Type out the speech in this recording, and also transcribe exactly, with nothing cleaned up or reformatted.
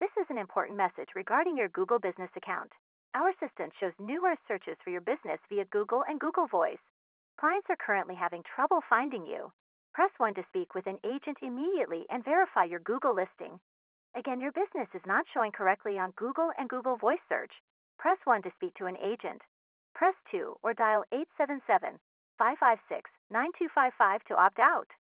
This is an important message regarding your Google Business account. Our assistant shows numerous searches for your business via Google and Google Voice. Clients are currently having trouble finding you. Press one to speak with an agent immediately and verify your Google listing. Again, your business is not showing correctly on Google and Google Voice search. Press one to speak to an agent. Press two or dial eight seven seven, five five six, nine two five five to opt out.